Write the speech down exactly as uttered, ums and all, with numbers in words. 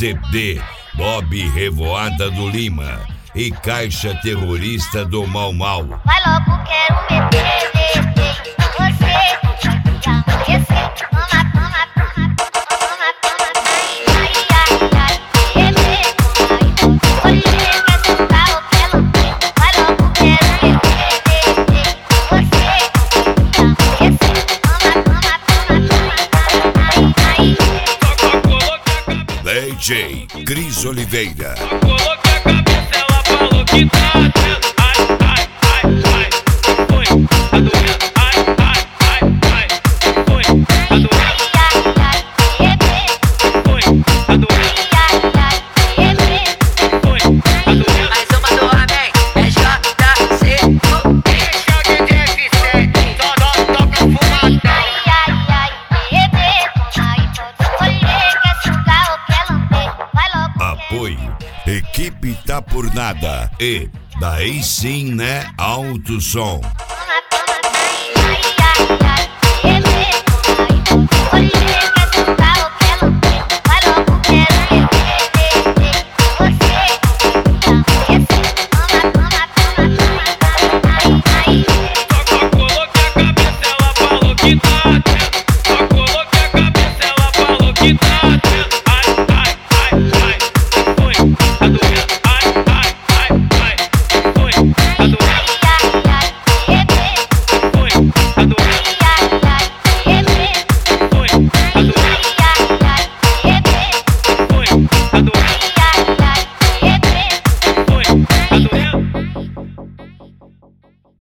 C D, Bob Revoada do Lima e Caixa Terrorista do Mau Mau. Vai logo, quero meter, meter, você vai esquecer. Toma, toma, toma, toma, toma, ai, ai, ai, beber, ai, olha, quer sentar ou quer lamber? Vai logo, quero meter, meter, você vai esquecer. Toma, toma, toma, toma, ai, ai. D J Cris Oliveira. Coloquei a cabeça, ela falou que tá doendo. Ai, ai, ai, ai, foi, tá doendo. Ai, ai, ai, ai, foi, tá doendo. Foi, tá doendo. Foi, tá doendo. Mais uma do Amém, é J C. Deixa de D F sete, só nós toca fumadão. Apoio Equipe Tá Por Nada e daí sim, né? Alto Som.